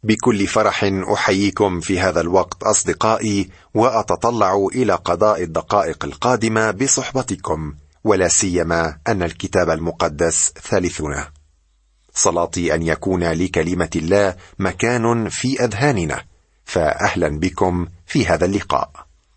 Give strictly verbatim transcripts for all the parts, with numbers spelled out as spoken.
بكل فرح أحييكم في هذا الوقت أصدقائي، وأتطلع إلى قضاء الدقائق القادمة بصحبتكم، ولا سيما أن الكتاب المقدس ثالثنا. صلاتي أن يكون لكلمة الله مكان في أذهاننا، فأهلا بكم في هذا اللقاء.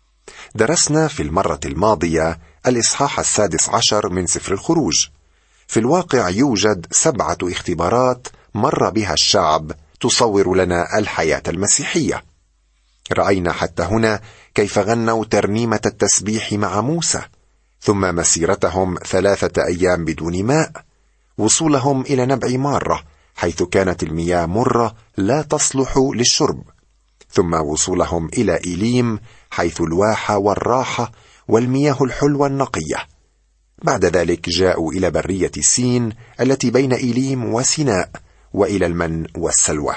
درسنا في المرة الماضية الإصحاح السادس عشر من سفر الخروج. في الواقع يوجد سبعة اختبارات مر بها الشعب تصور لنا الحياة المسيحية. رأينا حتى هنا كيف غنوا ترنيمة التسبيح مع موسى، ثم مسيرتهم ثلاثة أيام بدون ماء، وصولهم إلى نبع مارة حيث كانت المياه مرة لا تصلح للشرب، ثم وصولهم إلى إيليم حيث الواحة والراحة والمياه الحلوة النقية. بعد ذلك جاءوا إلى برية سين التي بين إيليم وسيناء، وإلى المن والسلوى.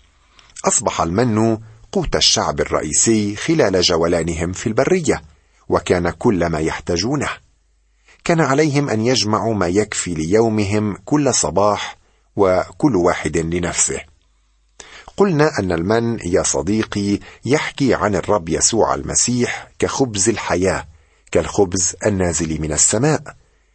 أصبح المن قوت الشعب الرئيسي خلال جولانهم في البرية، وكان كل ما يحتاجونه. كان عليهم أن يجمعوا ما يكفي ليومهم كل صباح، وكل واحد لنفسه. قلنا أن المن يا صديقي يحكي عن الرب يسوع المسيح كخبز الحياة، كالخبز النازل من السماء،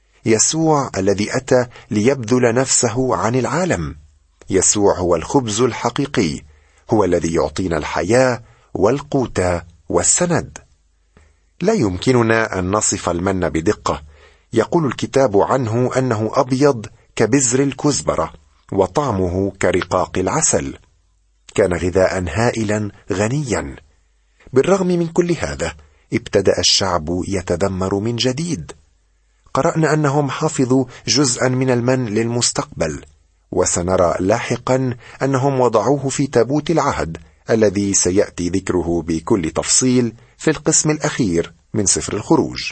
يسوع الذي أتى ليبذل نفسه عن العالم. يسوع هو الخبز الحقيقي، هو الذي يعطينا الحياة والقوت والسند. لا يمكننا أن نصف المن بدقة. يقول الكتاب عنه أنه أبيض كبذر الكزبرة، وطعمه كرقاق العسل. كان غذاء هائلا غنيا. بالرغم من كل هذا ابتدأ الشعب يتذمر من جديد. قرأنا أنهم حفظوا جزءا من المن للمستقبل، وسنرى لاحقا أنهم وضعوه في تابوت العهد الذي سيأتي ذكره بكل تفصيل في القسم الأخير من سفر الخروج.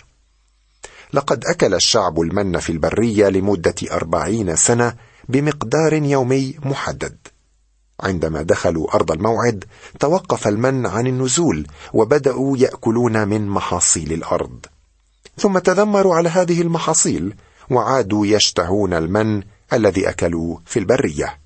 لقد أكل الشعب المن في البرية لمدة أربعين سنة بمقدار يومي محدد. عندما دخلوا أرض الموعد توقف المن عن النزول، وبدأوا يأكلون من محاصيل الأرض. ثم تذمروا على هذه المحاصيل، وعادوا يشتهون المن الذي أكلوا في البرية.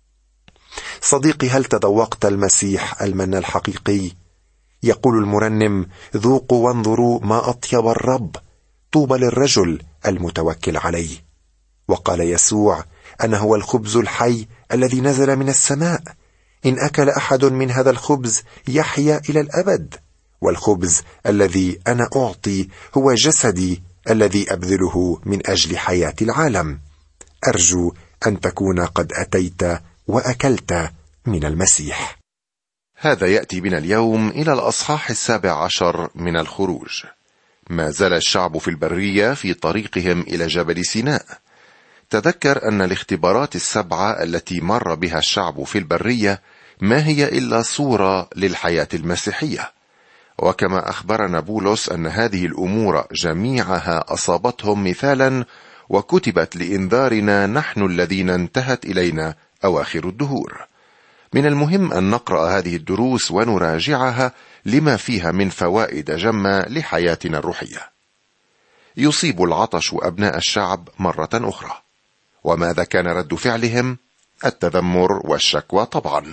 صديقي، هل تذوقت المسيح المن الحقيقي؟ يقول المرنم: ذوقوا وانظروا ما أطيب الرب، طوبى للرجل المتوكل عليه. وقال يسوع: أنا هو الخبز الحي الذي نزل من السماء، إن أكل أحد من هذا الخبز يحيا إلى الأبد، والخبز الذي أنا أعطي هو جسدي الذي أبذله من أجل حياة العالم. أرجو أن تكون قد أتيت وأكلت من المسيح. هذا يأتي بنا اليوم إلى الأصحاح السابع عشر من الخروج. ما زال الشعب في البرية في طريقهم إلى جبل سيناء. تذكر أن الاختبارات السبعة التي مر بها الشعب في البرية ما هي إلا صورة للحياة المسيحية. وكما أخبرنا بولس أن هذه الأمور جميعها أصابتهم مثالا وكتبت لإنذارنا نحن الذين انتهت إلينا أواخر الدهور. من المهم أن نقرأ هذه الدروس ونراجعها لما فيها من فوائد جمة لحياتنا الروحية. يصيب العطش أبناء الشعب مرة أخرى. وماذا كان رد فعلهم؟ التذمر والشكوى طبعا.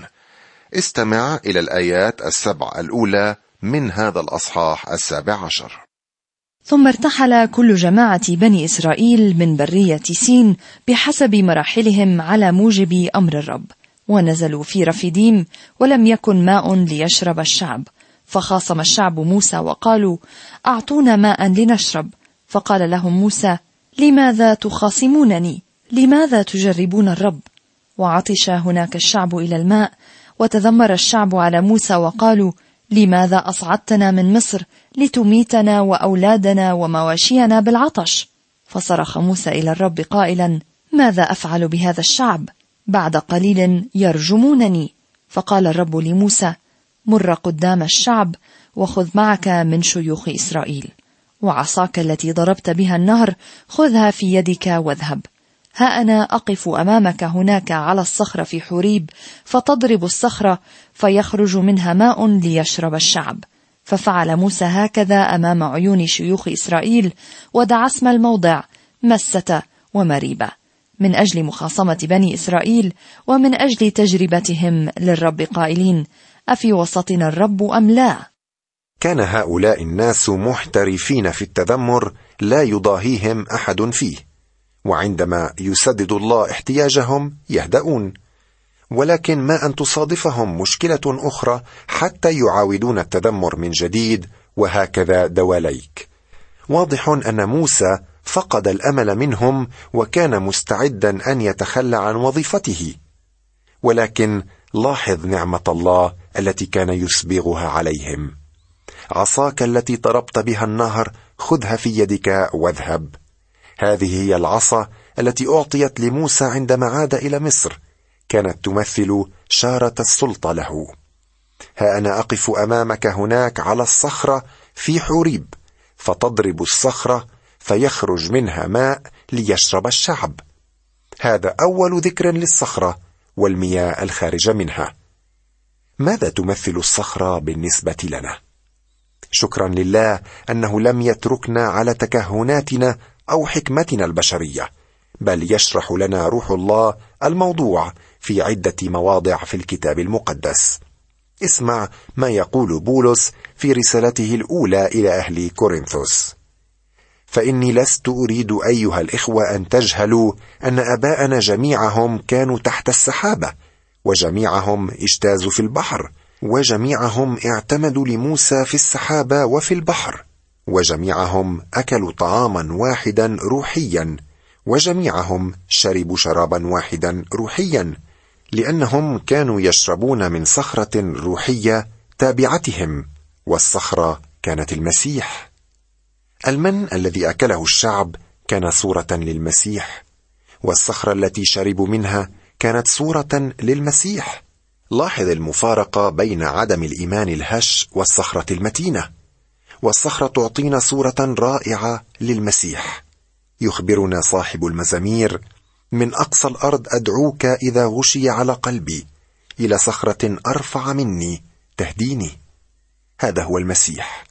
استمع إلى الآيات السبع الأولى من هذا الأصحاح السابع عشر. ثم ارتحل كل جماعة بني إسرائيل من برية سين بحسب مراحلهم على موجب أمر الرب، ونزلوا في رفيديم، ولم يكن ماء ليشرب الشعب. فخاصم الشعب موسى وقالوا: أعطونا ماء لنشرب. فقال لهم موسى: لماذا تخاصمونني؟ لماذا تجربون الرب؟ وعطش هناك الشعب إلى الماء، وتذمر الشعب على موسى وقالوا: لماذا أصعدتنا من مصر لتميتنا وأولادنا ومواشينا بالعطش؟ فصرخ موسى إلى الرب قائلا: ماذا أفعل بهذا الشعب؟ بعد قليل يرجمونني. فقال الرب لموسى: مر قدام الشعب، وخذ معك من شيوخ إسرائيل، وعصاك التي ضربت بها النهر خذها في يدك واذهب. ها أنا أقف أمامك هناك على الصخرة في حوريب، فتضرب الصخرة فيخرج منها ماء ليشرب الشعب. ففعل موسى هكذا أمام عيون شيوخ إسرائيل، ودعا اسم الموضع مسة ومريبة. من أجل مخاصمة بني إسرائيل ومن أجل تجربتهم للرب قائلين: أفي وسطنا الرب أم لا؟ كان هؤلاء الناس محترفين في التذمر لا يضاهيهم أحد فيه، وعندما يسدد الله احتياجهم يهدؤون، ولكن ما أن تصادفهم مشكلة أخرى حتى يعاودون التذمر من جديد، وهكذا دواليك. واضح أن موسى فقد الأمل منهم وكان مستعدا أن يتخلى عن وظيفته، ولكن لاحظ نعمة الله التي كان يسبغها عليهم. عصاك التي ضربت بها النهر خذها في يدك واذهب. هذه هي العصا التي أعطيت لموسى عندما عاد إلى مصر، كانت تمثل شارة السلطة له. ها أنا أقف أمامك هناك على الصخرة في حوريب، فتضرب الصخرة فيخرج منها ماء ليشرب الشعب. هذا أول ذكر للصخرة والمياه الخارجة منها. ماذا تمثل الصخرة بالنسبة لنا؟ شكرا لله أنه لم يتركنا على تكهناتنا أو حكمتنا البشرية، بل يشرح لنا روح الله الموضوع في عدة مواضع في الكتاب المقدس. اسمع ما يقول بولس في رسالته الأولى إلى أهل كورنثوس: فإني لست أريد أيها الإخوة أن تجهلوا أن أباءنا جميعهم كانوا تحت السحابة، وجميعهم اجتازوا في البحر، وجميعهم اعتمدوا لموسى في السحابة وفي البحر، وجميعهم أكلوا طعاما واحدا روحيا، وجميعهم شربوا شرابا واحدا روحيا، لأنهم كانوا يشربون من صخرة روحية تابعتهم، والصخرة كانت المسيح. المن الذي أكله الشعب كان صورة للمسيح، والصخرة التي شربوا منها كانت صورة للمسيح. لاحظ المفارقة بين عدم الإيمان الهش والصخرة المتينة. والصخرة تعطينا صورة رائعة للمسيح. يخبرنا صاحب المزامير: من أقصى الأرض أدعوك إذا غشي على قلبي، إلى صخرة أرفع مني تهديني. هذا هو المسيح.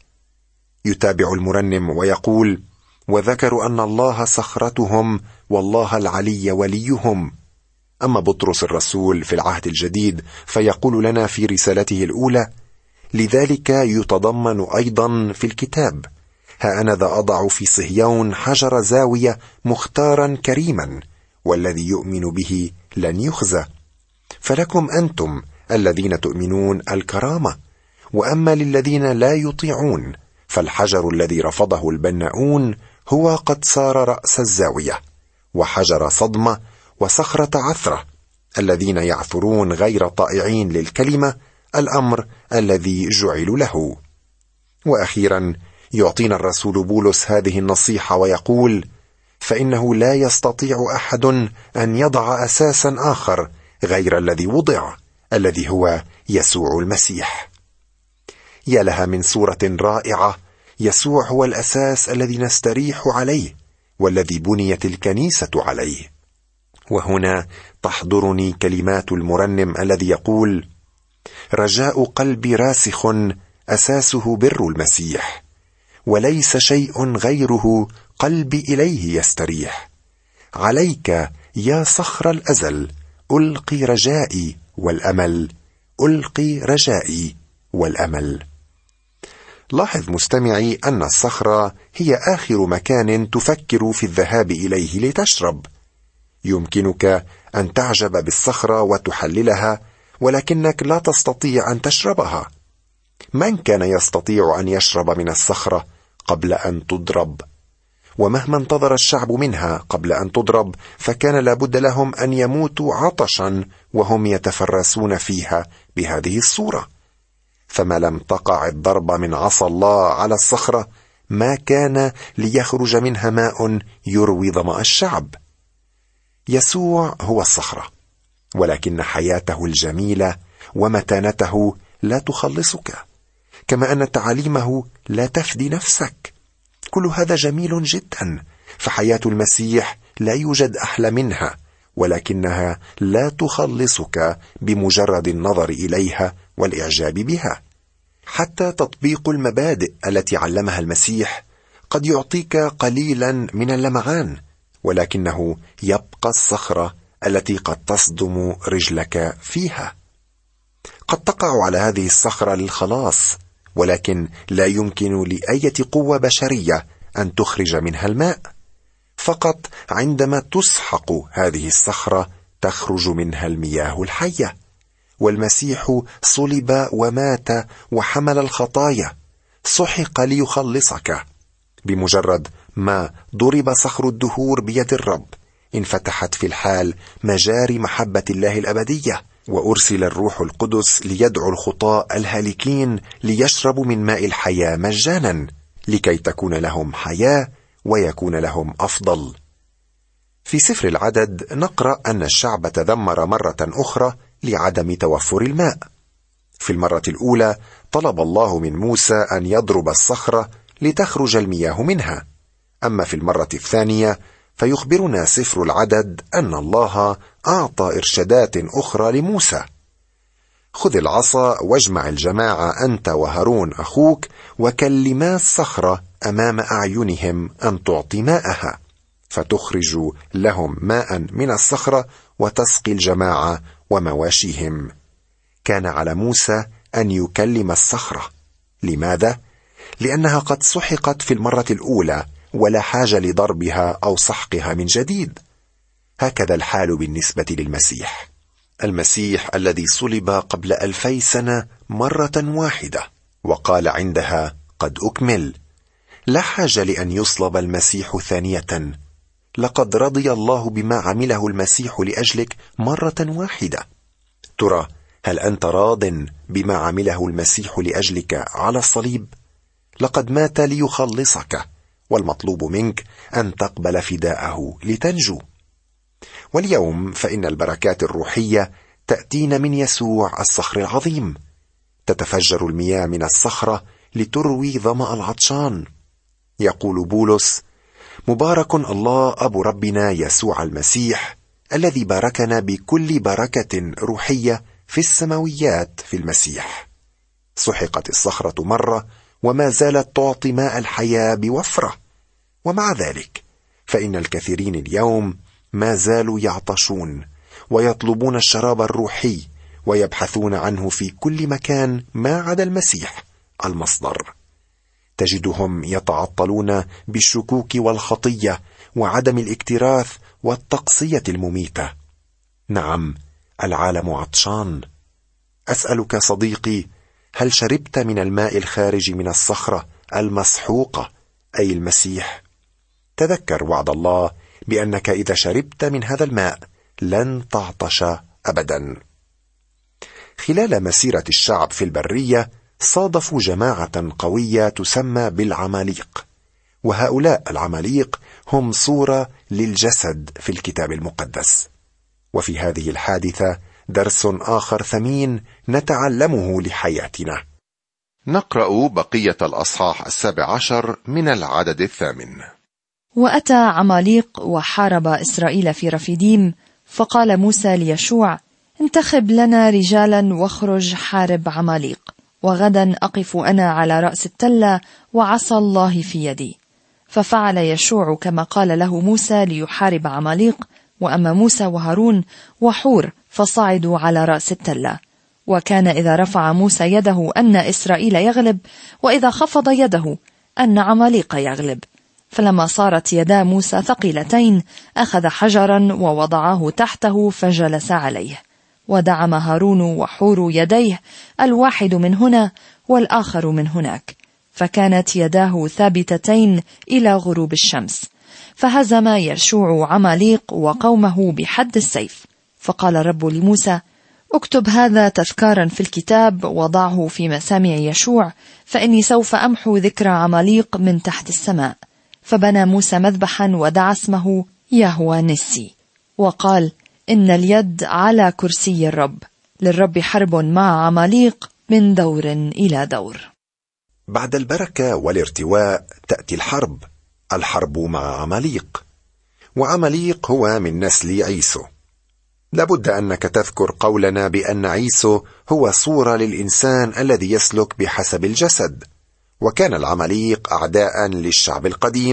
يتابع المرنم ويقول: وذكروا أن الله صخرتهم والله العلي وليهم. أما بطرس الرسول في العهد الجديد فيقول لنا في رسالته الأولى: لذلك يتضمن أيضا في الكتاب: ها أنا ذا أضع في صهيون حجر زاوية مختارا كريما، والذي يؤمن به لن يخزى. فلكم أنتم الذين تؤمنون الكرامة، وأما للذين لا يطيعون فالحجر الذي رفضه البناؤون هو قد صار رأس الزاوية، وحجر صدمة وصخرة عثرة، الذين يعثرون غير طائعين للكلمة، الأمر الذي جعلوا له. وأخيرا يعطينا الرسول بولس هذه النصيحة ويقول: فإنه لا يستطيع أحد أن يضع أساسا آخر غير الذي وضع، الذي هو يسوع المسيح. يا لها من صورة رائعة! يسوع هو الأساس الذي نستريح عليه، والذي بنيت الكنيسة عليه. وهنا تحضرني كلمات المرنم الذي يقول: رجاء قلبي راسخ أساسه بر المسيح، وليس شيء غيره قلبي إليه يستريح. عليك يا صخر الأزل ألقي رجائي والأمل، ألقي رجائي والأمل. لاحظ مستمعي أن الصخرة هي آخر مكان تفكر في الذهاب إليه لتشرب. يمكنك أن تعجب بالصخرة وتحللها، ولكنك لا تستطيع أن تشربها. من كان يستطيع أن يشرب من الصخرة قبل أن تضرب؟ ومهما انتظر الشعب منها قبل أن تضرب فكان لابد لهم أن يموتوا عطشا وهم يتفرسون فيها بهذه الصورة. فما لم تقع الضربة من عصا الله على الصخرة ما كان ليخرج منها ماء يروي ظمأ الشعب. يسوع هو الصخرة، ولكن حياته الجميلة ومتانته لا تخلصك، كما أن تعاليمه لا تفدي نفسك. كل هذا جميل جدا، فحياة المسيح لا يوجد أحلى منها، ولكنها لا تخلصك بمجرد النظر إليها والإعجاب بها. حتى تطبيق المبادئ التي علمها المسيح قد يعطيك قليلا من اللمعان، ولكنه يبقى الصخرة التي قد تصدم رجلك فيها. قد تقع على هذه الصخرة للخلاص، ولكن لا يمكن لأية قوة بشرية أن تخرج منها الماء. فقط عندما تسحق هذه الصخرة تخرج منها المياه الحية. والمسيح صلب ومات وحمل الخطايا، سحق ليخلصك. بمجرد ما ضرب صخر الدهور بيد الرب، انفتحت في الحال مجاري محبة الله الأبدية، وأرسل الروح القدس ليدعو الخطاة الهالكين ليشربوا من ماء الحياة مجانا، لكي تكون لهم حياة ويكون لهم أفضل. في سفر العدد نقرأ أن الشعب تذمر مرة أخرى لعدم توفر الماء. في المرة الأولى طلب الله من موسى أن يضرب الصخرة لتخرج المياه منها، أما في المرة الثانية فيخبرنا سفر العدد أن الله أعطى إرشادات أخرى لموسى: خذ العصا واجمع الجماعة أنت وهارون أخوك، وكلما الصخرة أمام أعينهم أن تعطي ماءها، فتخرج لهم ماء من الصخرة وتسقي الجماعة ومواشيهم. كان على موسى أن يكلم الصخرة. لماذا؟ لأنها قد سحقت في المرة الأولى، ولا حاجة لضربها أو سحقها من جديد. هكذا الحال بالنسبة للمسيح. المسيح الذي صلب قبل ألفي سنة مرة واحدة وقال عندها قد أكمل، لا حاجة لأن يصلب المسيح ثانية. لقد رضي الله بما عمله المسيح لأجلك مرة واحدة. ترى هل أنت راض بما عمله المسيح لأجلك على الصليب؟ لقد مات ليخلصك، والمطلوب منك أن تقبل فداءه لتنجو. واليوم فإن البركات الروحية تأتينا من يسوع الصخر العظيم. تتفجر المياه من الصخرة لتروي ظمأ العطشان. يقول بولس: مبارك الله أبو ربنا يسوع المسيح، الذي باركنا بكل بركة روحية في السماويات في المسيح. سحقت الصخرة مرة وما زالت تعطي ماء الحياة بوفرة، ومع ذلك فإن الكثيرين اليوم ما زالوا يعطشون ويطلبون الشراب الروحي، ويبحثون عنه في كل مكان ما عدا المسيح المصدر. تجدهم يتعطلون بالشكوك والخطية وعدم الاكتراث والتقصية المميتة. نعم، العالم عطشان. أسألك صديقي، هل شربت من الماء الخارج من الصخرة المسحوقة أي المسيح؟ تذكر وعد الله بأنك إذا شربت من هذا الماء لن تعطش أبدا. خلال مسيرة الشعب في البرية صادفوا جماعة قوية تسمى بالعماليق، وهؤلاء العماليق هم صورة للجسد في الكتاب المقدس. وفي هذه الحادثة درس آخر ثمين نتعلمه لحياتنا. نقرأ بقية الأصحاح السابع عشر من العدد الثامن. وأتى عماليق وحارب إسرائيل في رفيديم، فقال موسى ليشوع: انتخب لنا رجالا واخرج حارب عماليق، وغدا أقف أنا على رأس التلة وعصا الله في يدي. ففعل يشوع كما قال له موسى ليحارب عماليق، وأما موسى وهارون وحور فصعدوا على رأس التلة. وكان إذا رفع موسى يده أن إسرائيل يغلب، وإذا خفض يده أن عماليق يغلب. فلما صارت يدا موسى ثقيلتين أخذ حجرا ووضعه تحته فجلس عليه، ودعم هارون وحور يديه الواحد من هنا والآخر من هناك، فكانت يداه ثابتتين إلى غروب الشمس. فهزم يشوع عماليق وقومه بحد السيف. فقال الرب لموسى: اكتب هذا تذكارا في الكتاب وضعه في مسامع يشوع، فإني سوف أمحو ذكر عماليق من تحت السماء. فبنى موسى مذبحا ودعا اسمه يهوى نسي، وقال: إن اليد على كرسي الرب، للرب حرب مع عماليق من دور إلى دور. بعد البركة والارتواء تأتي الحرب، الحرب مع عماليق. وعماليق هو من نسل عيسو. لابد أنك تذكر قولنا بأن عيسو هو صورة للإنسان الذي يسلك بحسب الجسد، وكان العماليق أعداء للشعب القديم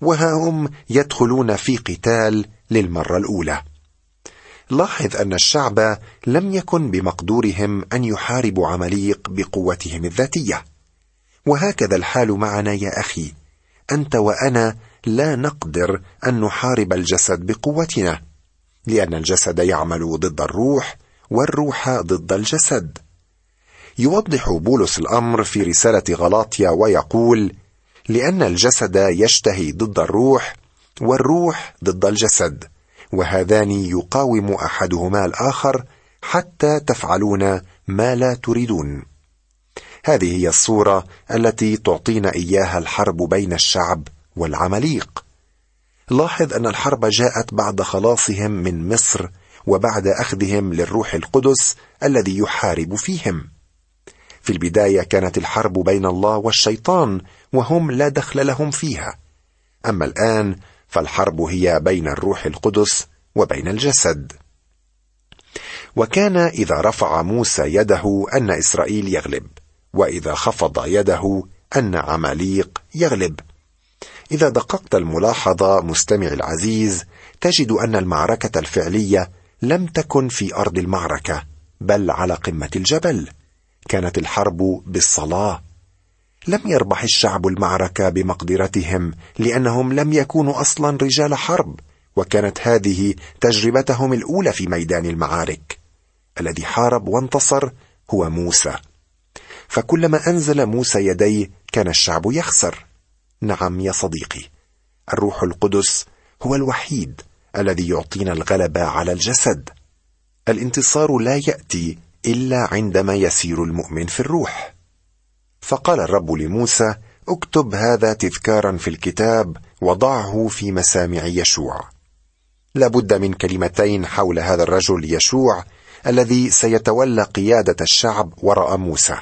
وها هم يدخلون في قتال للمرة الأولى. لاحظ أن الشعب لم يكن بمقدورهم أن يحاربوا عماليق بقوتهم الذاتية، وهكذا الحال معنا يا أخي. أنت وأنا لا نقدر أن نحارب الجسد بقوتنا، لأن الجسد يعمل ضد الروح والروح ضد الجسد. يوضح بولس الأمر في رسالة غلاطيا ويقول: لأن الجسد يشتهي ضد الروح والروح ضد الجسد، وهذان يقاوم أحدهما الآخر حتى تفعلون ما لا تريدون. هذه هي الصورة التي تعطينا إياها الحرب بين الشعب والعماليق. لاحظ أن الحرب جاءت بعد خلاصهم من مصر وبعد أخذهم للروح القدس الذي يحارب فيهم. في البداية كانت الحرب بين الله والشيطان وهم لا دخل لهم فيها، أما الآن فالحرب هي بين الروح القدس وبين الجسد. وكان إذا رفع موسى يده أن إسرائيل يغلب، وإذا خفض يده أن عماليق يغلب. إذا دققت الملاحظة مستمع العزيز تجد أن المعركة الفعلية لم تكن في أرض المعركة، بل على قمة الجبل. كانت الحرب بالصلاة. لم يربح الشعب المعركة بمقدرتهم، لأنهم لم يكونوا أصلا رجال حرب، وكانت هذه تجربتهم الأولى في ميدان المعارك. الذي حارب وانتصر هو موسى، فكلما أنزل موسى يديه كان الشعب يخسر. نعم يا صديقي، الروح القدس هو الوحيد الذي يعطينا الغلبة على الجسد. الانتصار لا يأتي إلا عندما يسير المؤمن في الروح. فقال الرب لموسى: اكتب هذا تذكارا في الكتاب وضعه في مسامع يشوع. لابد من كلمتين حول هذا الرجل يشوع الذي سيتولى قيادة الشعب وراء موسى.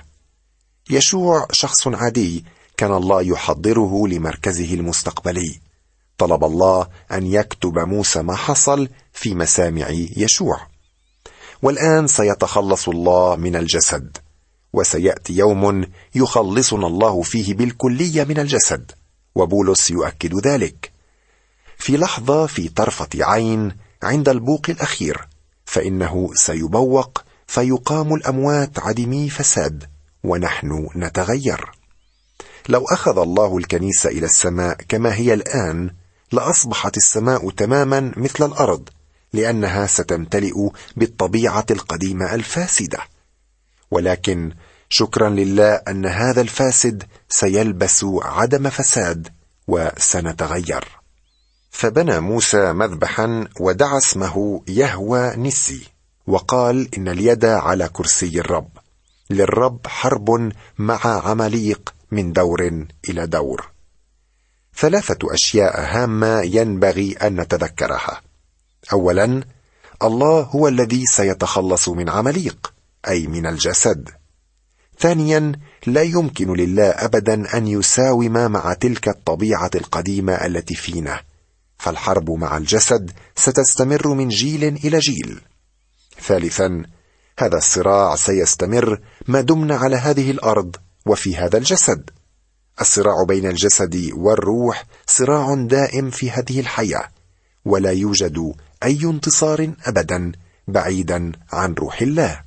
يشوع شخص عادي كان الله يحضره لمركزه المستقبلي. طلب الله أن يكتب موسى ما حصل في مسامع يشوع. والآن سيتخلص الله من الجسد، وسيأتي يوم يخلصنا الله فيه بالكلية من الجسد، وبولس يؤكد ذلك. في لحظة، في طرفة عين، عند البوق الأخير، فإنه سيبوق فيقام الأموات عدمي فساد، ونحن نتغير. لو أخذ الله الكنيسة إلى السماء كما هي الآن، لأصبحت السماء تماما مثل الأرض، لأنها ستمتلئ بالطبيعة القديمة الفاسدة. ولكن شكرا لله أن هذا الفاسد سيلبس عدم فساد وسنتغير. فبنى موسى مذبحا ودعا اسمه يهوى نسي، وقال: إن اليد على كرسي الرب، للرب حرب مع عماليق من دور إلى دور. ثلاثة أشياء هامة ينبغي أن نتذكرها. أولا، الله هو الذي سيتخلص من عماليق، أي من الجسد. ثانيا، لا يمكن لله أبدا أن يساوم مع تلك الطبيعة القديمة التي فينا، فالحرب مع الجسد ستستمر من جيل إلى جيل. ثالثا، هذا الصراع سيستمر ما دمنا على هذه الأرض وفي هذا الجسد. الصراع بين الجسد والروح صراع دائم في هذه الحياة، ولا يوجد أي انتصار أبدا بعيدا عن روح الله.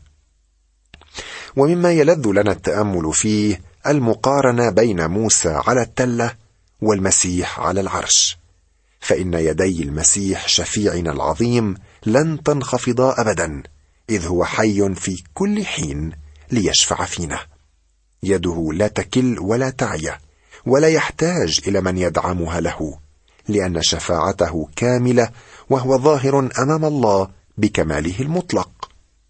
ومما يلذ لنا التأمل فيه المقارنة بين موسى على التلة والمسيح على العرش، فإن يدي المسيح شفيعنا العظيم لن تنخفضا أبدا، إذ هو حي في كل حين ليشفع فينا. يده لا تكل ولا تعيا، ولا يحتاج إلى من يدعمها له، لأن شفاعته كاملة، وهو ظاهر أمام الله بكماله المطلق.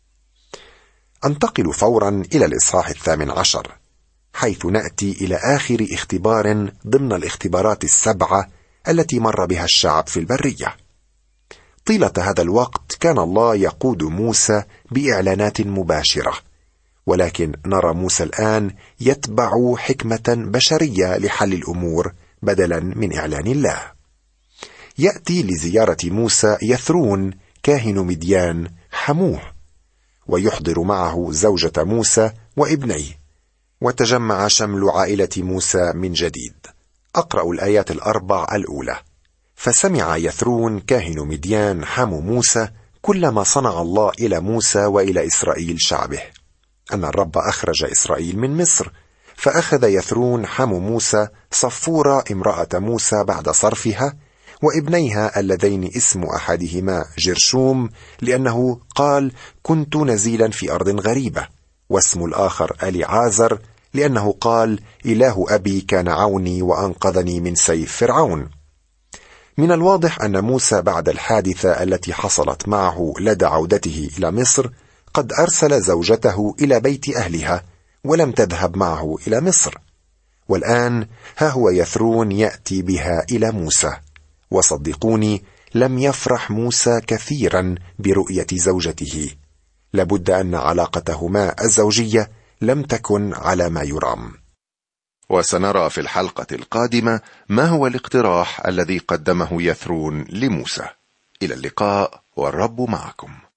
أنتقل فورا إلى الإصحاح الثامن عشر، حيث نأتي إلى آخر اختبار ضمن الاختبارات السبعة التي مر بها الشعب في البرية. طيلة هذا الوقت كان الله يقود موسى بإعلانات مباشرة، ولكن نرى موسى الآن يتبع حكمة بشرية لحل الأمور بدلا من إعلان الله. يأتي لزيارة موسى يثرون كاهن مديان حموه، ويحضر معه زوجة موسى وابنيه، وتجمع شمل عائلة موسى من جديد. أقرأ الآيات الأربع الأولى. فسمع يثرون كاهن مديان حمو موسى كل ما صنع الله إلى موسى وإلى إسرائيل شعبه، أن الرب أخرج إسرائيل من مصر. فأخذ يثرون حمو موسى صفورة امرأة موسى بعد صرفها، وابنيها اللذين اسم أحدهما جرشوم لأنه قال كنت نزيلا في أرض غريبة، واسم الآخر أليعازر لأنه قال إله أبي كان عوني وأنقذني من سيف فرعون. من الواضح أن موسى بعد الحادثة التي حصلت معه لدى عودته إلى مصر قد أرسل زوجته إلى بيت أهلها ولم تذهب معه إلى مصر، والآن ها هو يثرون يأتي بها إلى موسى. وصدقوني لم يفرح موسى كثيرا برؤية زوجته، لابد أن علاقتهما الزوجية لم تكن على ما يرام. وسنرى في الحلقة القادمة ما هو الاقتراح الذي قدمه يثرون لموسى. إلى اللقاء والرب معكم.